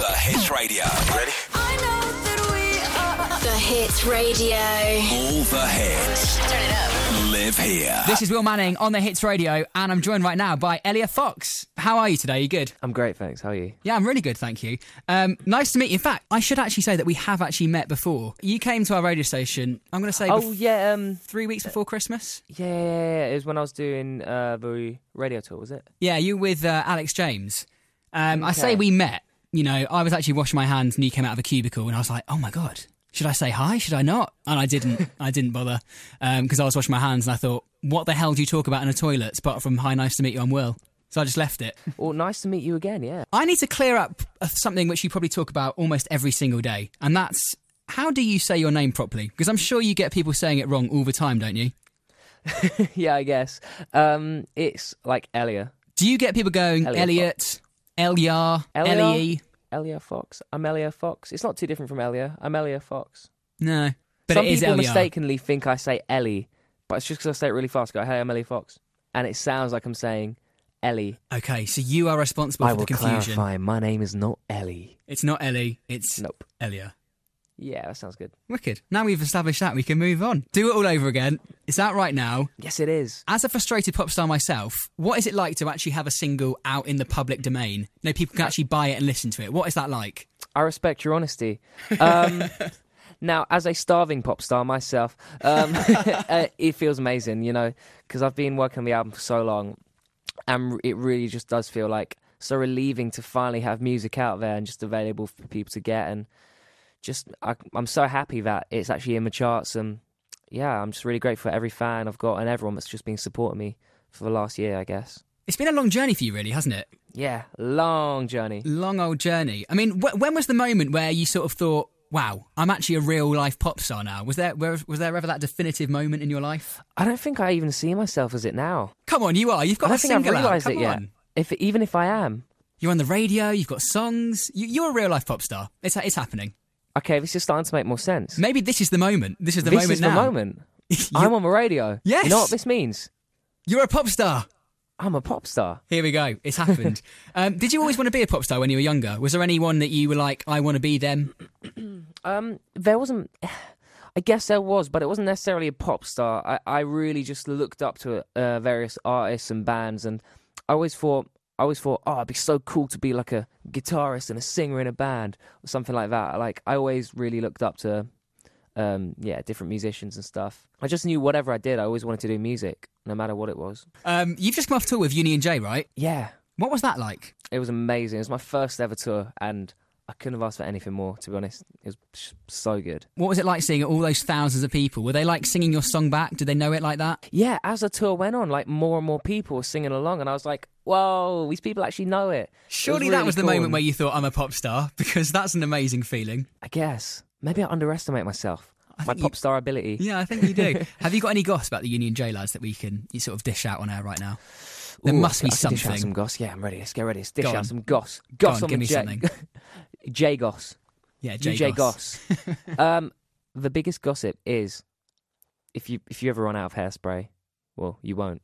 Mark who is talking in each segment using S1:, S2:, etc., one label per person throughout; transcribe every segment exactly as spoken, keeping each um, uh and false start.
S1: The Hits Radio. Ready?
S2: I know that we are The Hits Radio.
S1: All the hits.
S2: Turn it up.
S1: Live here.
S3: This is Will Manning on the Hits Radio, and I'm joined right now by Elia Fox. How are you today? Are you good?
S4: I'm great, thanks. How are you?
S3: Yeah, I'm really good, thank you. Um, nice to meet you. In fact, I should actually say that we have actually met before. You came to our radio station, I'm going to say,
S4: Oh,
S3: bef-
S4: yeah, um...
S3: three weeks before Christmas?
S4: Yeah, yeah, yeah, it was when I was doing uh, the radio tour, was it?
S3: Yeah, you were with uh, Alex James. Um, I say
S4: Okay.
S3: we met. You know, I was actually washing my hands and you came out of a cubicle and I was like, oh my God, should I say hi? Should I not? And I didn't. I didn't bother because um, I was washing my hands and I thought, what the hell do you talk about in a toilet apart from hi, nice to meet you, I'm Will? So I just left it.
S4: Well, nice to meet you again, yeah.
S3: I need to clear up uh, something which you probably talk about almost every single day, and that's, how do you say your name properly? Because I'm sure you get people saying it wrong all the time, don't you?
S4: Yeah, I guess. Um, it's like Elia.
S3: Do you get people going,
S4: Elia
S3: Elliot, Elia,
S4: Elia?
S3: Ellie?
S4: Elia Fox. I'm Elia Fox. It's not too different from Elia. I'm Elia Fox.
S3: No, but
S4: Some
S3: it is
S4: people
S3: Elia.
S4: mistakenly think I say Ellie, but it's just because I say it really fast. I go, hey, I'm Elia Fox. And it sounds like I'm saying Ellie.
S3: Okay, so you are responsible
S4: I
S3: for
S4: will
S3: the confusion.
S4: clarify, my name is not Ellie.
S3: It's not Ellie, it's
S4: Nope.
S3: Elia.
S4: Yeah, that sounds good.
S3: Wicked. Now we've established that, we can move on. Do it all over again. It's out right now.
S4: Yes, it is.
S3: As a frustrated pop star myself, what is it like to actually have a single out in the public domain? You know, people can actually buy it and listen to it. What is that like?
S4: I respect your honesty. Um, now, as a starving pop star myself, um, uh, it feels amazing, you know, because I've been working on the album for so long, and it really just does feel like so relieving to finally have music out there and just available for people to get. And just, I, I'm so happy that it's actually in the charts. And yeah, I'm just really grateful for every fan I've got and everyone that's just been supporting me for the last year, I guess.
S3: It's been a long journey for you, really, hasn't it?
S4: Yeah, long journey.
S3: Long old journey. I mean, wh- when was the moment where you sort of thought, wow, I'm actually a real life pop star now? Was there where, was there ever that definitive moment in your life?
S4: I don't think I even see myself as it now.
S3: Come on, you are. You've got
S4: I don't
S3: a
S4: think I've
S3: single out.
S4: realised
S3: Come
S4: it yet.
S3: on.
S4: If even if I am.
S3: You're on the radio, you've got songs. You, you're a real life pop star. It's, it's happening.
S4: Okay, this is starting to make more sense.
S3: Maybe this is the moment. This is the
S4: this
S3: moment
S4: is
S3: now.
S4: the moment.
S3: You-
S4: I'm on the radio.
S3: Yes.
S4: You know what this means?
S3: You're a pop star.
S4: I'm a pop star.
S3: Here we go. It's happened. um, did you always want to be a pop star when you were younger? Was there anyone that you were like, I want to be them?
S4: Um, there wasn't. I guess there was, but it wasn't necessarily a pop star. I, I really just looked up to uh, various artists and bands, and I always thought, I always thought, oh, it'd be so cool to be like a guitarist and a singer in a band or something like that. Like I always really looked up to, um, yeah, different musicians and stuff. I just knew whatever I did, I always wanted to do music, no matter what it was.
S3: Um, you've just come off tour with Union J, right?
S4: Yeah,
S3: What was that like?
S4: it was amazing. It was my first ever tour, and I couldn't have asked for anything more, to be honest. It was sh- so good.
S3: What was it like seeing all those thousands of people? Were they like singing your song back? Did they know it like that?
S4: Yeah, as the tour went on, like more and more people were singing along, and I was like, whoa, these people actually know it.
S3: Surely
S4: It
S3: that
S4: really
S3: was the
S4: cool,
S3: moment
S4: and
S3: where you thought, I'm a pop star, because that's an amazing feeling.
S4: I guess. Maybe I underestimate myself.
S3: I
S4: My
S3: think
S4: pop
S3: you-
S4: star ability.
S3: Yeah, I think you do. Have you got any goss about the Union J lads that we can you sort of dish out on air right now? There
S4: Ooh,
S3: must
S4: I
S3: be
S4: could dish out
S3: something.
S4: some goss. Yeah, I'm ready. Let's get ready. Let's dish
S3: Go
S4: out
S3: on.
S4: some goss.
S3: Go
S4: Goss
S3: on,
S4: on
S3: give
S4: the
S3: me
S4: J.
S3: something.
S4: J goss.
S3: Yeah,
S4: J,
S3: J,
S4: J
S3: goss.
S4: goss. um, the biggest gossip is if you if you ever run out of hairspray, well, you won't.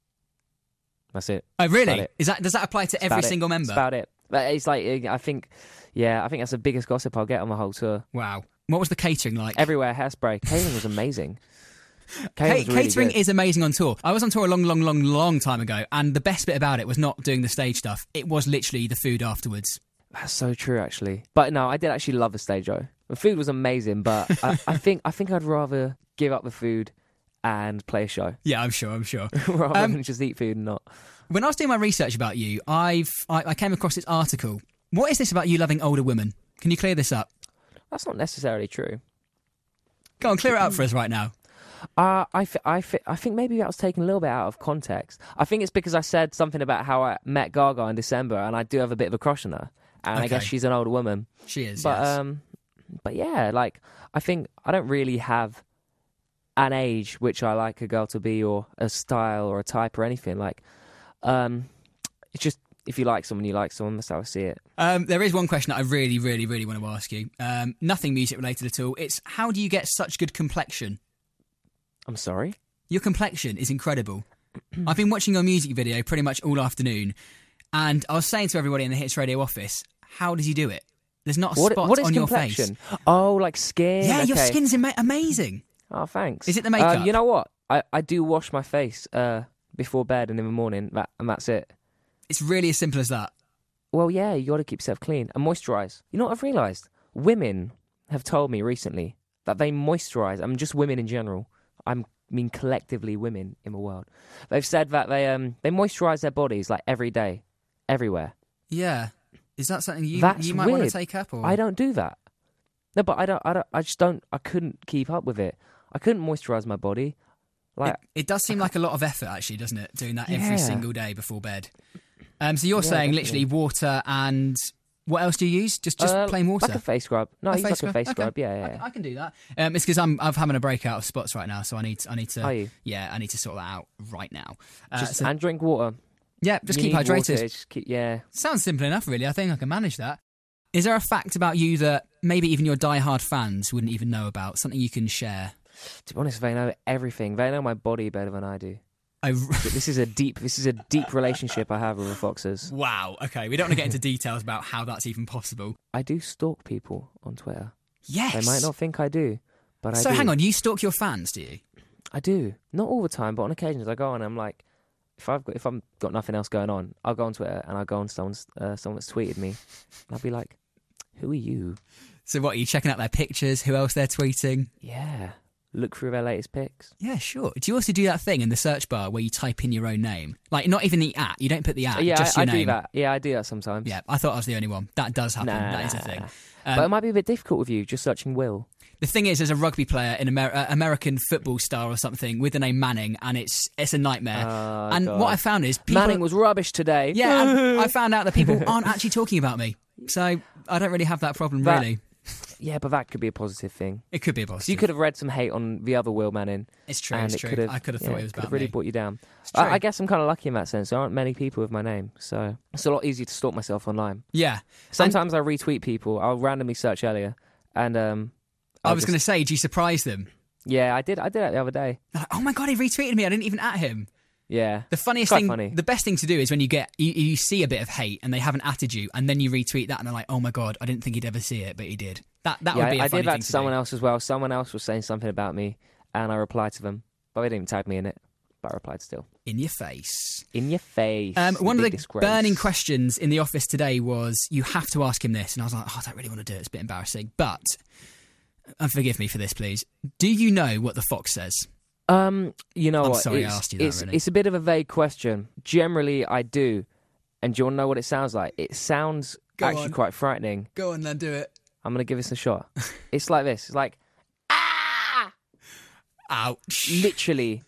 S4: That's it.
S3: Oh,
S4: That's
S3: really?
S4: about it.
S3: Is that does that apply to
S4: That's
S3: every
S4: about it.
S3: single member?
S4: That's about it. But it's like I think, yeah, I think that's the biggest gossip I'll get on the whole tour.
S3: Wow. What was the catering like?
S4: Everywhere, hairspray. Catering was amazing. Catering,
S3: Ca-
S4: was really
S3: catering
S4: good.
S3: is amazing on tour. I was on tour a long, long, long, long time ago, and the best bit about it was not doing the stage stuff. It was literally the food afterwards.
S4: That's so true, actually. But no, I did actually love the stage show. The food was amazing, but I, I think I think I'd rather give up the food and play a show
S3: Yeah, I'm sure, I'm sure.
S4: rather
S3: Um,
S4: than just eat food and not.
S3: When I was doing my research about you, I've I, I came across this article. What is this about you loving older women? Can you clear this up?
S4: That's not necessarily true.
S3: Go on, clear it up for us right now.
S4: Uh, I, th- I, th- I think maybe that was taken a little bit out of context. I think it's because I said something about how I met Gaga in December, and I do have a bit of a crush on her. And I guess
S3: Okay.
S4: she's an older woman.
S3: She is,
S4: But
S3: yes.
S4: um, but yeah, like I think I don't really have an age which I like a girl to be, or a style, or a type, or anything. Like, um, it's just if you like someone, you like someone. That's how I see it.
S3: Um, there is one question that I really, really, really want to ask you. Um, nothing music related at all. It's how do you get such good complexion?
S4: I'm sorry.
S3: Your complexion is incredible. I've been watching your music video pretty much all afternoon, and I was saying to everybody in the Hits Radio office, how does he do it? There's not a
S4: What,
S3: spot
S4: what is
S3: on your
S4: complexion?
S3: face.
S4: Oh, like skin.
S3: Yeah,
S4: okay.
S3: your skin's ama- amazing.
S4: Oh, thanks.
S3: Is it the makeup?
S4: Um, you know what? I, I do wash my face uh, before bed and in the morning, that, and that's it.
S3: It's really as simple as that.
S4: Well, yeah, you got to keep yourself clean and moisturise. You know what I've realised? Women have told me recently that they moisturise. I mean, just women in general. I mean, collectively, women in the world. They've said that they um they moisturise their bodies like every day, everywhere.
S3: Yeah. Is that something you
S4: That's
S3: you might want to
S4: weird.
S3: take up? Or?
S4: I don't do that. No, but I don't. I don't. I just don't. I couldn't keep up with it. I couldn't moisturise my body. Like
S3: It, it does seem like a lot of effort, actually, doesn't it? Doing that every
S4: Yeah.
S3: single day before bed. Um, so you're
S4: Yeah,
S3: saying
S4: definitely.
S3: literally water and what else do you use? Just just
S4: uh,
S3: plain water.
S4: like a face scrub. No, I use like a
S3: scrub?
S4: face
S3: Okay.
S4: scrub. Yeah, yeah.
S3: I,
S4: yeah.
S3: can- I can do that. Um, it's because I'm I'm having a breakout of spots right now, so I need I need to.
S4: Are you?
S3: Yeah, I need to sort that out right now. Uh,
S4: Just
S3: so-
S4: and drink water.
S3: yeah, just
S4: You
S3: keep
S4: need
S3: hydrated.
S4: water, just keep, yeah.
S3: Sounds simple enough, really. I think I can manage that. Is there a fact about you that maybe even your die-hard fans wouldn't even know about? Something you can share?
S4: To be honest, they know everything. They know my body better than I do.
S3: I,
S4: But this is a deep. This is a deep relationship I have with the Foxes.
S3: wow. Okay, we don't want to get into details about how that's even possible.
S4: I do stalk people on Twitter.
S3: Yes.
S4: They might not think I do, but I
S3: So
S4: do.
S3: hang on, you stalk your fans, do you?
S4: I do. Not all the time, but on occasions I go on and I'm like, if I've got, if I've got nothing else going on, I'll go on Twitter and I'll go on someone's uh, someone that's tweeted me. And I'll be like, who are you?
S3: So what, are you checking out their pictures? Who else they're tweeting?
S4: Yeah. Look through their latest pics.
S3: Yeah, sure. Do you also do that thing in the search bar where you type in your own name? Like, not even the at. You don't put the at,
S4: yeah,
S3: just
S4: I,
S3: your
S4: I
S3: name.
S4: do that. Yeah, I do that sometimes.
S3: Yeah, I thought I was the only one. That does happen.
S4: Nah.
S3: That is a thing.
S4: But it
S3: Um,
S4: might be a bit difficult with you just searching Will.
S3: the thing is, there's a rugby player, an Amer- uh, American football star or something, with the name Manning, and it's it's a nightmare.
S4: Oh,
S3: and
S4: God.
S3: what I found is people...
S4: Manning was rubbish today.
S3: Yeah, and I found out that people aren't actually talking about me. So I don't really have that problem,
S4: That-
S3: really.
S4: Yeah, but that could be a positive thing.
S3: It could be a
S4: So
S3: positive.
S4: you could have read some hate on the other Will Manning.
S3: It's true,
S4: and
S3: it's
S4: it
S3: true.
S4: could have,
S3: I could have
S4: yeah,
S3: thought it was
S4: could
S3: about
S4: have really
S3: me.
S4: brought you down.
S3: It's true.
S4: I, I guess I'm kind of lucky in that sense. There aren't many people with my name, so it's a lot easier to stalk myself online.
S3: Yeah.
S4: Sometimes I retweet people. I'll randomly search earlier, and um,
S3: I
S4: I'll
S3: was
S4: just-
S3: going to say, do you surprise them?
S4: Yeah, I did. I did that the other day.
S3: They're like, oh my God, he retweeted me. I didn't even at him.
S4: Yeah,
S3: The funniest
S4: Quite
S3: thing,
S4: funny.
S3: the best thing to do is when you get, you, you see a bit of hate and they haven't atted you, and then you retweet that and they're like, oh my God, I didn't think he'd ever see it, but he did. That that
S4: yeah.
S3: would be a
S4: I, I
S3: funny
S4: did that
S3: thing
S4: to
S3: to
S4: someone
S3: do.
S4: else as well. Someone else was saying something about me, and I replied to them, but they didn't even tag me in it. But I replied still.
S3: In your face.
S4: In your face.
S3: Um, one of the
S4: big disgrace.
S3: burning questions in the office today was, you have to ask him this. And I was like, oh, I don't really want to do it. It's a bit embarrassing. But, and forgive me for this, please. Do you know what the fox says?
S4: Um, you know
S3: I'm
S4: what?
S3: sorry I
S4: it's,
S3: asked you that,
S4: it's,
S3: really.
S4: it's a bit of a vague question. Generally, I do. And do you want to know what it sounds like? It sounds
S3: Go
S4: actually
S3: on.
S4: quite frightening.
S3: Go on then, do it.
S4: I'm going to give this a shot. It's like this. It's like, ah!
S3: Ouch.
S4: Literally,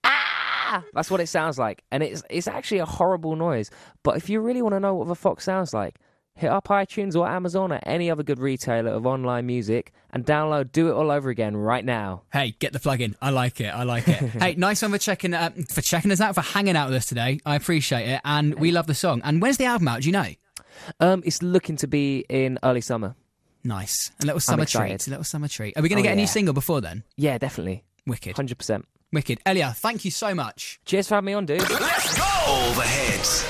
S4: ah! That's what it sounds like. And it's it's actually a horrible noise. But if you really want to know what the fox sounds like, hit up iTunes or Amazon or any other good retailer of online music and download Do It All Over Again right now.
S3: Hey, get the plug in. I like it. I like it. Hey, nice one for checking uh, for checking us out, for hanging out with us today. I appreciate it, and we love the song. And when's the album out? Do you know?
S4: Um, It's looking to be in early summer.
S3: Nice, a little summer
S4: excited.
S3: treat. A little summer treat. Are we going to
S4: Oh,
S3: get a new
S4: yeah.
S3: single before then?
S4: Yeah, definitely.
S3: Wicked,
S4: one hundred percent.
S3: wicked. Elia, thank you so much.
S4: Cheers for having me on, dude.
S1: Let's go! All the hits.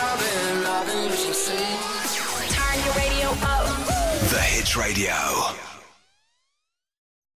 S2: Turn your radio up.
S1: The Hits Radio.